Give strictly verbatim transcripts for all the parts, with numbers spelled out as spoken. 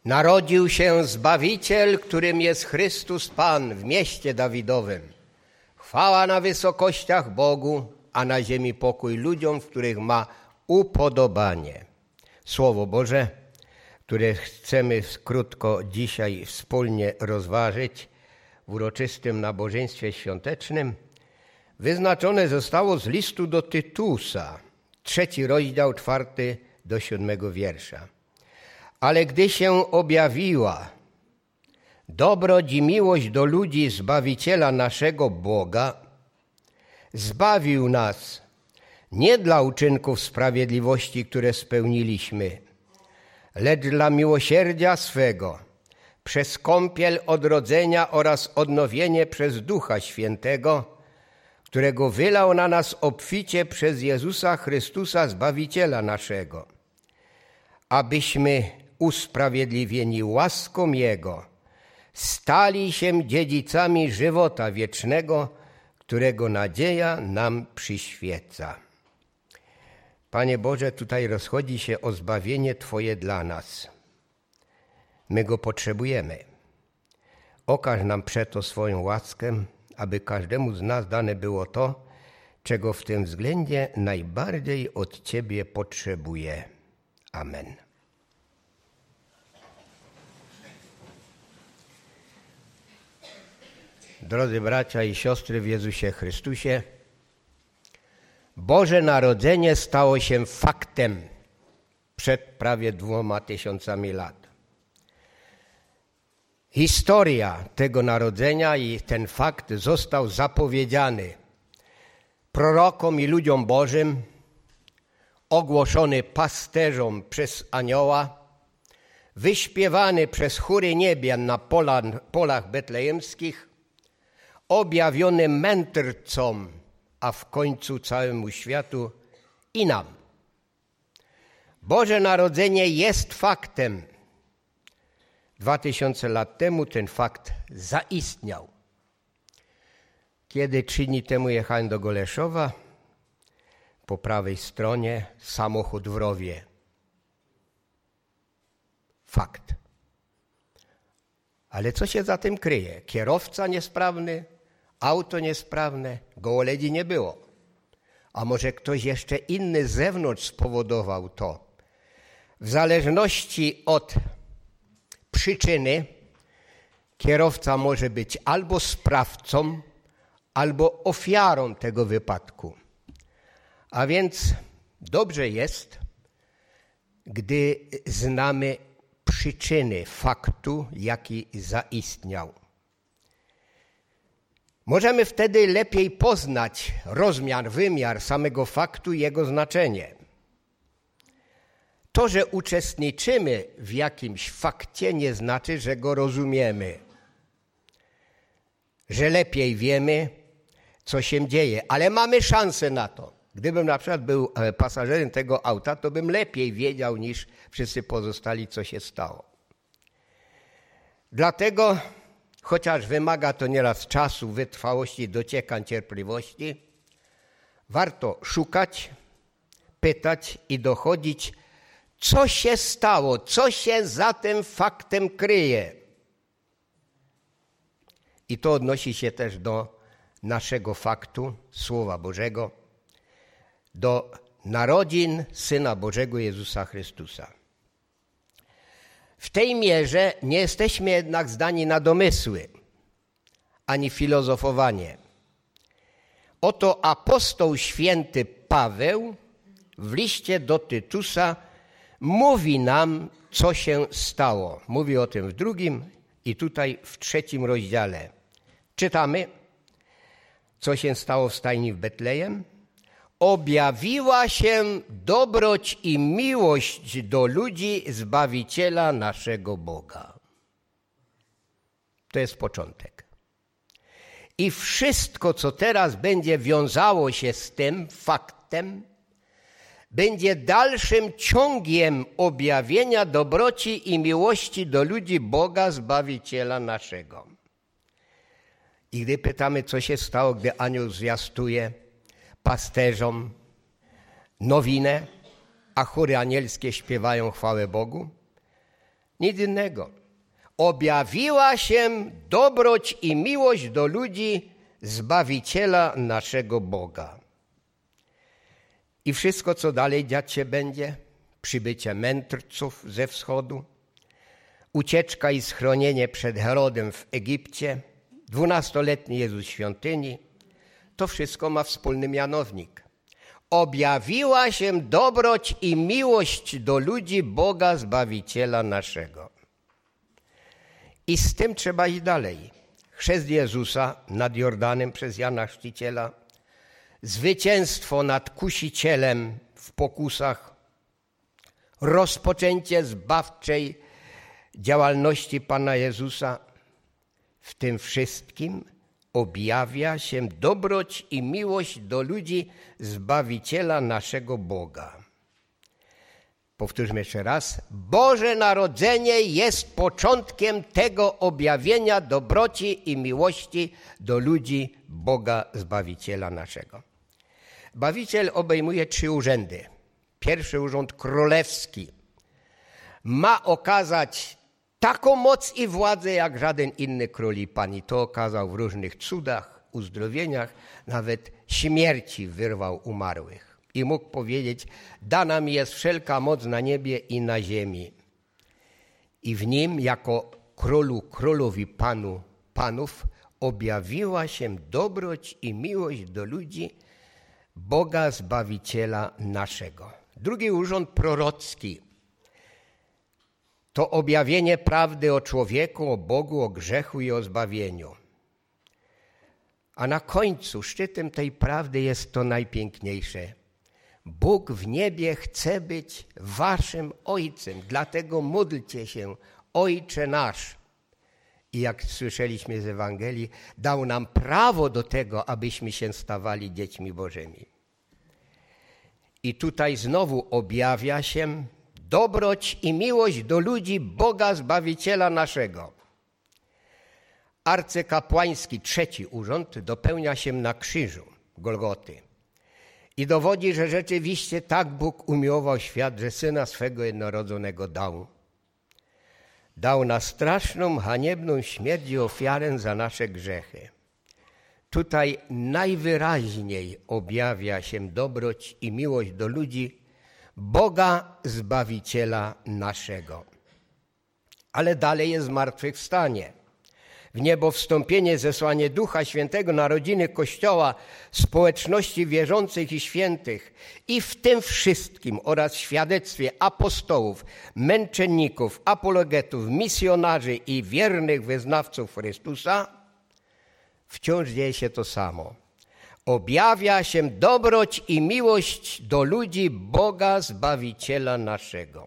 Narodził się Zbawiciel, którym jest Chrystus Pan w mieście Dawidowym. Chwała na wysokościach Bogu, a na ziemi pokój ludziom, w których ma upodobanie. Słowo Boże, które chcemy krótko dzisiaj wspólnie rozważyć w uroczystym nabożeństwie świątecznym, wyznaczone zostało z listu do Tytusa, trzeci rozdział, czwarty do siódmego wiersza. Ale gdy się objawiła dobroć i miłość do ludzi Zbawiciela naszego Boga, zbawił nas nie dla uczynków sprawiedliwości, które spełniliśmy, lecz dla miłosierdzia swego, przez kąpiel odrodzenia oraz odnowienie przez Ducha Świętego, którego wylał na nas obficie przez Jezusa Chrystusa, Zbawiciela naszego, abyśmy usprawiedliwieni łaską Jego stali się dziedzicami żywota wiecznego, którego nadzieja nam przyświeca. Panie Boże, tutaj rozchodzi się o zbawienie Twoje dla nas. My Go potrzebujemy. Okaż nam przeto swoją łaskę, aby każdemu z nas dane było to, czego w tym względzie najbardziej od Ciebie potrzebuje. Amen. Drodzy bracia i siostry w Jezusie Chrystusie, Boże Narodzenie stało się faktem przed prawie dwoma tysiącami lat. Historia tego narodzenia i ten fakt został zapowiedziany prorokom i ludziom Bożym, ogłoszony pasterzom przez anioła, wyśpiewany przez chóry niebian na pola, polach betlejemskich, objawiony mędrcom, a w końcu całemu światu i nam. Boże Narodzenie jest faktem. Dwa tysiące lat temu ten fakt zaistniał. Kiedy trzy dni temu jechałem do Goleszowa, po prawej stronie samochód w rowie. Fakt. Ale co się za tym kryje? Kierowca niesprawny, auto niesprawne, gołoleci nie było. A może ktoś jeszcze inny z zewnątrz spowodował to? W zależności od przyczyny kierowca może być albo sprawcą, albo ofiarą tego wypadku. A więc dobrze jest, gdy znamy przyczyny faktu, jaki zaistniał. Możemy wtedy lepiej poznać rozmiar, wymiar samego faktu i jego znaczenie. To, że uczestniczymy w jakimś fakcie, nie znaczy, że go rozumiemy, że lepiej wiemy, co się dzieje, ale mamy szansę na to. Gdybym na przykład był pasażerem tego auta, to bym lepiej wiedział niż wszyscy pozostali, co się stało. Dlatego, chociaż wymaga to nieraz czasu, wytrwałości, dociekań, cierpliwości, warto szukać, pytać i dochodzić, co się stało, co się za tym faktem kryje. I to odnosi się też do naszego faktu, Słowa Bożego, do narodzin Syna Bożego Jezusa Chrystusa. W tej mierze nie jesteśmy jednak zdani na domysły, ani filozofowanie. Oto apostoł święty Paweł w liście do Tytusa mówi nam, co się stało. Mówi o tym w drugim i tutaj w trzecim rozdziale. Czytamy, co się stało w stajni w Betlejem. Objawiła się dobroć i miłość do ludzi Zbawiciela naszego Boga. To jest początek. I wszystko, co teraz będzie wiązało się z tym faktem, będzie dalszym ciągiem objawienia dobroci i miłości do ludzi Boga Zbawiciela naszego. I gdy pytamy, co się stało, gdy anioł zwiastuje pasterzom nowinę, a chóry anielskie śpiewają chwałę Bogu, Nic innego. Objawiła się dobroć i miłość do ludzi Zbawiciela naszego Boga. I wszystko, co dalej dziać się będzie, przybycie mędrców ze wschodu, ucieczka i schronienie przed Herodem w Egipcie, dwunastoletni Jezus w świątyni, to wszystko ma wspólny mianownik. Objawiła się dobroć i miłość do ludzi Boga Zbawiciela naszego. I z tym trzeba iść dalej. Chrzest Jezusa nad Jordanem przez Jana Chrzciciela, zwycięstwo nad kusicielem w pokusach, rozpoczęcie zbawczej działalności Pana Jezusa. W tym wszystkim objawia się dobroć i miłość do ludzi Zbawiciela naszego Boga. Powtórzmy jeszcze raz. Boże Narodzenie jest początkiem tego objawienia dobroci i miłości do ludzi Boga Zbawiciela naszego. Zbawiciel obejmuje trzy urzędy. Pierwszy urząd królewski ma okazać taką moc i władzę jak żaden inny król i pan. I to okazał w różnych cudach, uzdrowieniach, nawet śmierci wyrwał umarłych. I mógł powiedzieć, dana mi jest wszelka moc na niebie i na ziemi. I w nim jako królu królów i panu panów objawiła się dobroć i miłość do ludzi Boga Zbawiciela naszego. Drugi urząd prorocki to objawienie prawdy o człowieku, o Bogu, o grzechu i o zbawieniu. A na końcu szczytem tej prawdy jest to najpiękniejsze. Bóg w niebie chce być waszym Ojcem, dlatego módlcie się, Ojcze nasz. I jak słyszeliśmy z Ewangelii, dał nam prawo do tego, abyśmy się stawali dziećmi Bożymi. I tutaj znowu objawia się dobroć i miłość do ludzi Boga Zbawiciela naszego. Arcykapłański trzeci urząd dopełnia się na krzyżu Golgoty i dowodzi, że rzeczywiście tak Bóg umiłował świat, że Syna swego jednorodzonego dał. Dał na straszną, haniebną śmierć i ofiarę za nasze grzechy. Tutaj najwyraźniej objawia się dobroć i miłość do ludzi Boga Zbawiciela naszego. Ale dalej jest zmartwychwstanie. W niebo wstąpienie, zesłanie Ducha Świętego, narodziny Kościoła, społeczności wierzących i świętych i w tym wszystkim oraz świadectwie apostołów, męczenników, apologetów, misjonarzy i wiernych wyznawców Chrystusa, wciąż dzieje się to samo. Objawia się dobroć i miłość do ludzi Boga Zbawiciela naszego.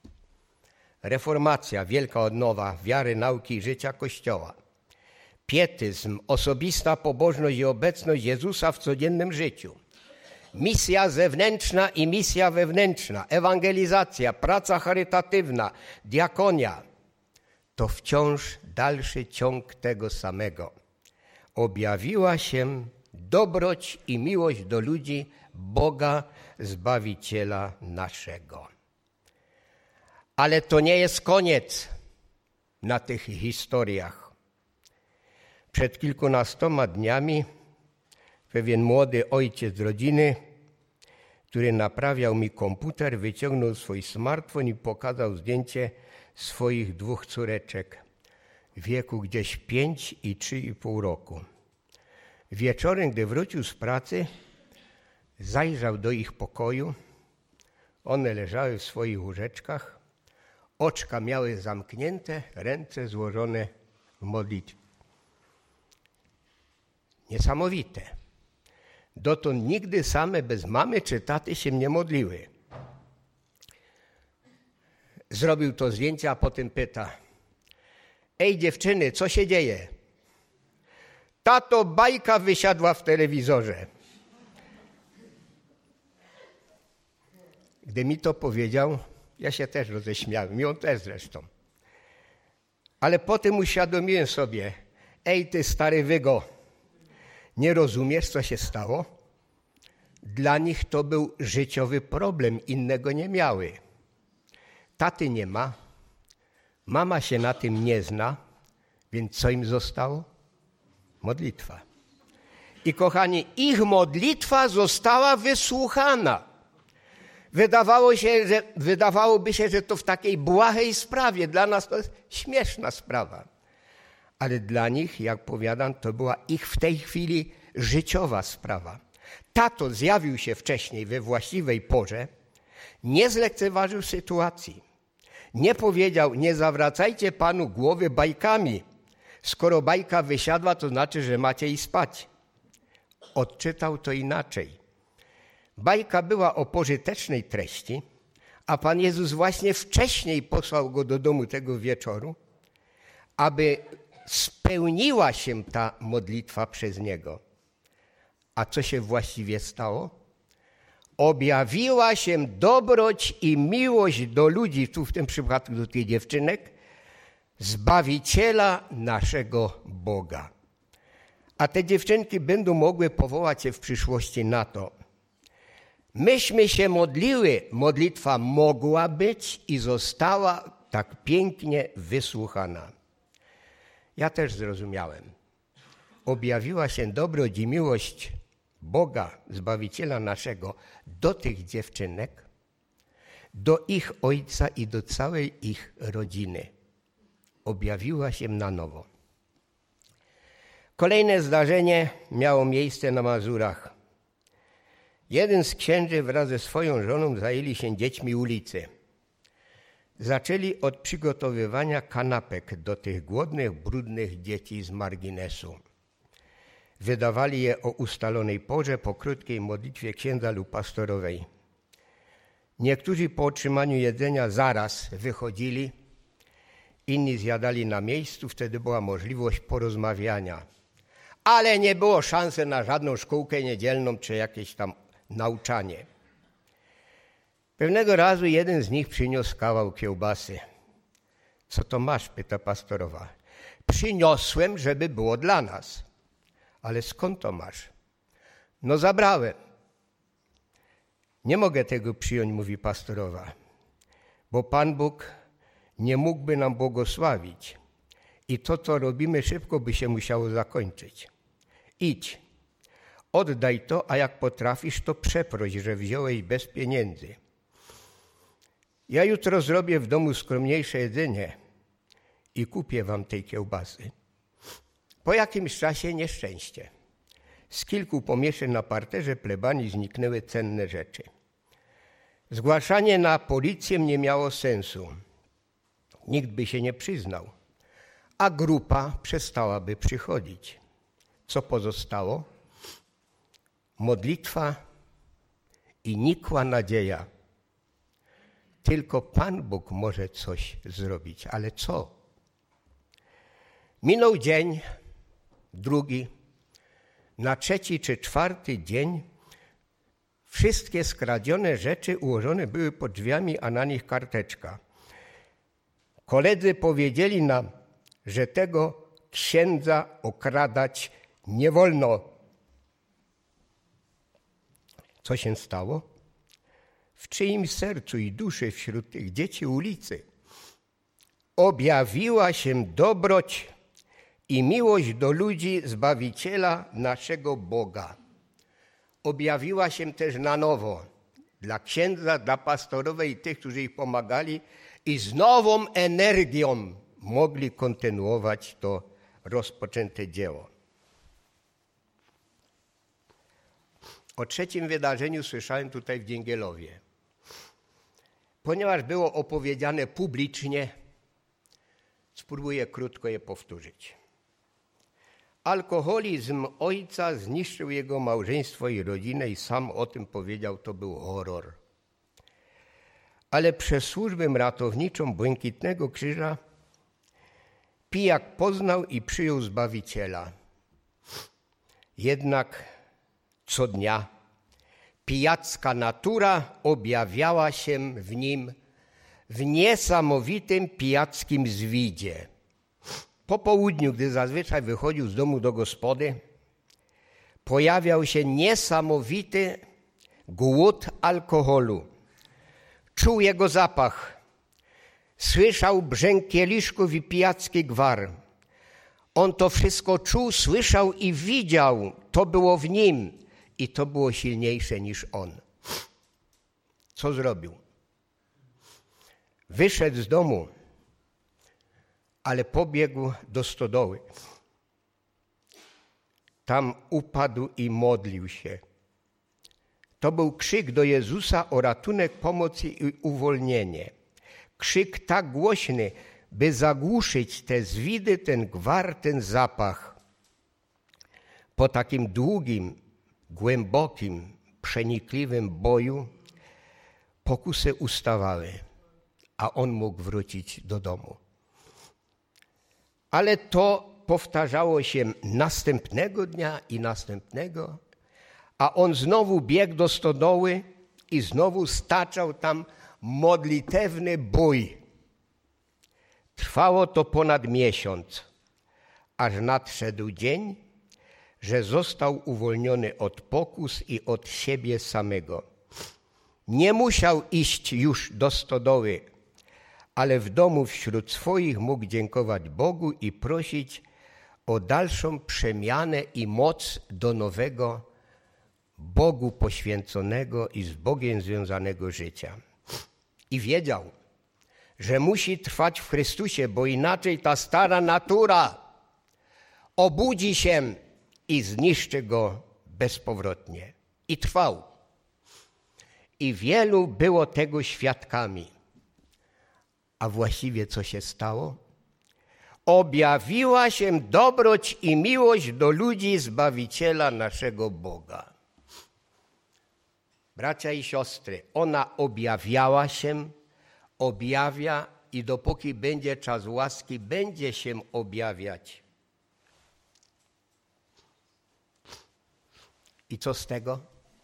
Reformacja, wielka odnowa wiary, nauki i życia Kościoła. Pietyzm, osobista pobożność i obecność Jezusa w codziennym życiu. Misja zewnętrzna i misja wewnętrzna, ewangelizacja, praca charytatywna, diakonia. To wciąż dalszy ciąg tego samego. Objawiła się dobroć i miłość do ludzi Boga Zbawiciela naszego. Ale to nie jest koniec na tych historiach. Przed kilkunastoma dniami pewien młody ojciec rodziny, który naprawiał mi komputer, wyciągnął swój smartfon i pokazał zdjęcie swoich dwóch córeczek w wieku gdzieś pięć i trzy i pół roku. Wieczorem, gdy wrócił z pracy, zajrzał do ich pokoju. One leżały w swoich łóżeczkach, oczka miały zamknięte, ręce złożone w modlitwie. Niesamowite. Dotąd nigdy same bez mamy czy taty się nie modliły. Zrobił to zdjęcie, a potem pyta: ej dziewczyny, co się dzieje? Tato, bajka wysiadła w telewizorze. Gdy mi to powiedział, ja się też roześmiałem, i on też zresztą. Ale potem uświadomiłem sobie: ej ty stary wygo, nie rozumiesz, co się stało? Dla nich to był życiowy problem, innego nie miały. Taty nie ma, Mama się na tym nie zna, więc co im zostało? Modlitwa. I kochani, ich modlitwa została wysłuchana. Wydawało się, że, wydawałoby się, że to w takiej błahej sprawie. Dla nas to jest śmieszna sprawa. Ale dla nich, jak powiadam, to była ich w tej chwili życiowa sprawa. Tato zjawił się wcześniej we właściwej porze, nie zlekceważył sytuacji. Nie powiedział, nie zawracajcie Panu głowy bajkami. Skoro bajka wysiadła, to znaczy, że macie i spać. Odczytał to inaczej. Bajka była o pożytecznej treści, a Pan Jezus właśnie wcześniej posłał go do domu tego wieczoru, aby spełniła się ta modlitwa przez niego. A co się właściwie stało? Objawiła się dobroć i miłość do ludzi, tu w tym przypadku do tych dziewczynek, Zbawiciela naszego Boga. A te dziewczynki będą mogły powołać się w przyszłości na to. Myśmy się modliły, modlitwa mogła być i została tak pięknie wysłuchana. Ja też zrozumiałem. Objawiła się dobroć i miłość Boga, Zbawiciela naszego, do tych dziewczynek, do ich ojca i do całej ich rodziny. Objawiła się na nowo. Kolejne zdarzenie miało miejsce na Mazurach. Jeden z księży wraz ze swoją żoną zajęli się dziećmi ulicy. Zaczęli od przygotowywania kanapek do tych głodnych, brudnych dzieci z marginesu. Wydawali je o ustalonej porze po krótkiej modlitwie księdza lub pastorowej. Niektórzy po otrzymaniu jedzenia zaraz wychodzili, inni zjadali na miejscu, wtedy była możliwość porozmawiania. Ale nie było szansy na żadną szkółkę niedzielną czy jakieś tam nauczanie. Pewnego razu jeden z nich przyniósł kawał kiełbasy. Co to masz? Pyta pastorowa. Przyniosłem, żeby było dla nas. Ale skąd to masz? No zabrałem. Nie mogę tego przyjąć, mówi pastorowa, bo Pan Bóg nie mógłby nam błogosławić. I to, co robimy, szybko by się musiało zakończyć. Idź, oddaj to, a jak potrafisz, to przeproś, że wziąłeś bez pieniędzy. Ja jutro zrobię w domu skromniejsze jedzenie i kupię wam tej kiełbasy. Po jakimś czasie nieszczęście. Z kilku pomieszczeń na parterze plebanii zniknęły cenne rzeczy. Zgłaszanie na policję nie miało sensu. Nikt by się nie przyznał, a grupa przestałaby przychodzić. Co pozostało? Modlitwa i nikła nadzieja. Tylko Pan Bóg może coś zrobić, ale co? Minął dzień, drugi, na trzeci czy czwarty dzień wszystkie skradzione rzeczy ułożone były pod drzwiami, a na nich karteczka. Koledzy powiedzieli nam, że tego księdza okradać nie wolno. Co się stało? W czyimś sercu i duszy wśród tych dzieci ulicy objawiła się dobroć i miłość do ludzi Zbawiciela naszego Boga. Objawiła się też na nowo dla księdza, dla pastorowej i tych, którzy ich pomagali i z nową energią mogli kontynuować to rozpoczęte dzieło. O trzecim wydarzeniu słyszałem tutaj w Dzięgielowie. Ponieważ było opowiedziane publicznie, spróbuję krótko je powtórzyć. Alkoholizm ojca zniszczył jego małżeństwo i rodzinę i sam o tym powiedział, to był horror. Ale przez służbę ratowniczą Błękitnego Krzyża pijak poznał i przyjął Zbawiciela. Jednak co dnia pijacka natura objawiała się w nim w niesamowitym pijackim zwidzie. Po południu, gdy zazwyczaj wychodził z domu do gospody, pojawiał się niesamowity głód alkoholu. Czuł jego zapach. Słyszał brzęk kieliszków i pijacki gwar. On to wszystko czuł, słyszał i widział. To było w nim i to było silniejsze niż on. Co zrobił? Wyszedł z domu, ale pobiegł do stodoły. Tam upadł i modlił się. To był krzyk do Jezusa o ratunek, pomoc i uwolnienie. Krzyk tak głośny, by zagłuszyć te zwidy, ten gwar, ten zapach. Po takim długim, głębokim, przenikliwym boju pokusy ustawały, a on mógł wrócić do domu. Ale to powtarzało się następnego dnia i następnego, a on znowu biegł do stodoły i znowu staczał tam modlitewny bój. Trwało to ponad miesiąc, aż nadszedł dzień, że został uwolniony od pokus i od siebie samego. Nie musiał iść już do stodoły, ale w domu wśród swoich mógł dziękować Bogu i prosić o dalszą przemianę i moc do nowego, Bogu poświęconego i z Bogiem związanego życia. I wiedział, że musi trwać w Chrystusie, bo inaczej ta stara natura obudzi się i zniszczy go bezpowrotnie. I trwał. I wielu było tego świadkami. A właściwie co się stało? Objawiła się dobroć i miłość do ludzi Zbawiciela naszego Boga. Bracia i siostry, ona objawiała się, objawia i dopóki będzie czas łaski, będzie się objawiać. I co z tego?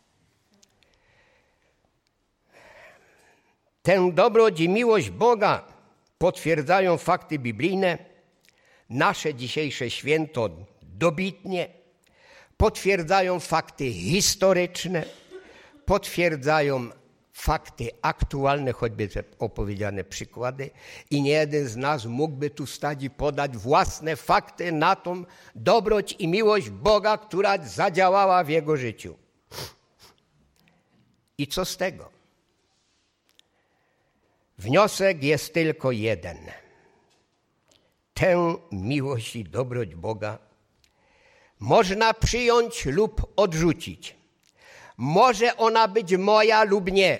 Tę dobroć i miłość Boga potwierdzają fakty biblijne, nasze dzisiejsze święto dobitnie, potwierdzają fakty historyczne, potwierdzają fakty aktualne, choćby te opowiedziane przykłady i nie jeden z nas mógłby tu stać i podać własne fakty na tą dobroć i miłość Boga, która zadziałała w jego życiu. I co z tego? Wniosek jest tylko jeden. Tę miłość i dobroć Boga można przyjąć lub odrzucić. Może ona być moja lub nie.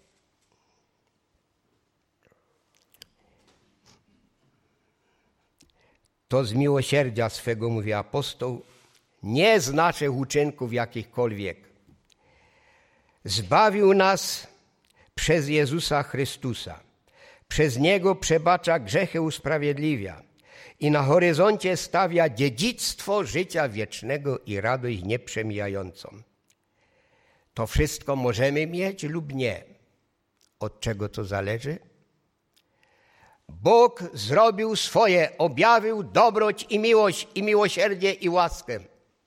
To z miłosierdzia swego, mówi apostoł, nie z naszych uczynków jakichkolwiek. Zbawił nas przez Jezusa Chrystusa. Przez Niego przebacza grzechy, usprawiedliwia i na horyzoncie stawia dziedzictwo życia wiecznego i radość nieprzemijającą. To wszystko możemy mieć lub nie. Od czego to zależy? Bóg zrobił swoje, objawił dobroć i miłość, i miłosierdzie, i łaskę.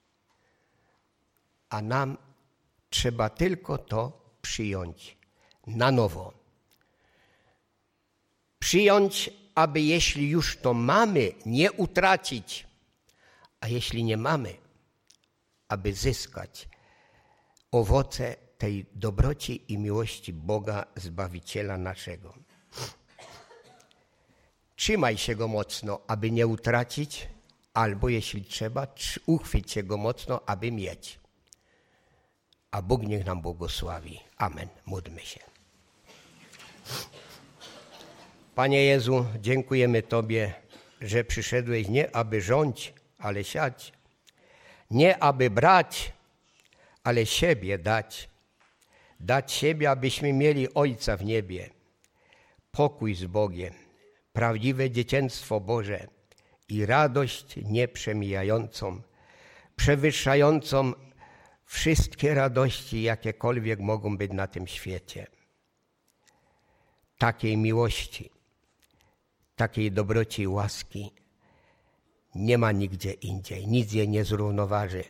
A nam trzeba tylko to przyjąć na nowo. Przyjąć, aby jeśli już to mamy, nie utracić, a jeśli nie mamy, aby zyskać owoce tej dobroci i miłości Boga, Zbawiciela naszego. Trzymaj się Go mocno, aby nie utracić, albo jeśli trzeba, uchwyć się Go mocno, aby mieć. A Bóg niech nam błogosławi. Amen. Módlmy się. Panie Jezu, dziękujemy Tobie, że przyszedłeś nie aby rządzić, ale siać. Nie aby brać, ale siebie dać. Dać siebie, abyśmy mieli Ojca w niebie. Pokój z Bogiem, prawdziwe dzieciństwo Boże i radość nieprzemijającą, przewyższającą wszystkie radości, jakiekolwiek mogą być na tym świecie. Takiej miłości, takiej dobroci i łaski nie ma nigdzie indziej. Nic jej nie zrównoważy.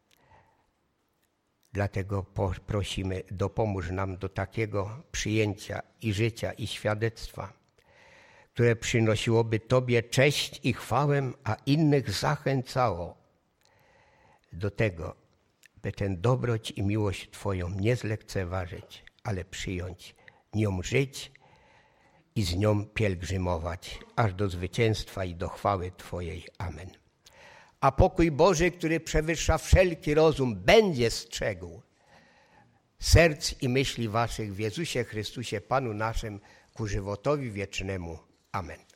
Dlatego prosimy, dopomóż nam do takiego przyjęcia i życia, i świadectwa, które przynosiłoby Tobie cześć i chwałę, a innych zachęcało do tego, by tę dobroć i miłość Twoją nie zlekceważyć, ale przyjąć, nią żyć i z nią pielgrzymować, aż do zwycięstwa i do chwały Twojej. Amen. A pokój Boży, który przewyższa wszelki rozum, będzie strzegł serc i myśli waszych w Jezusie Chrystusie, Panu naszym, ku żywotowi wiecznemu. Amen.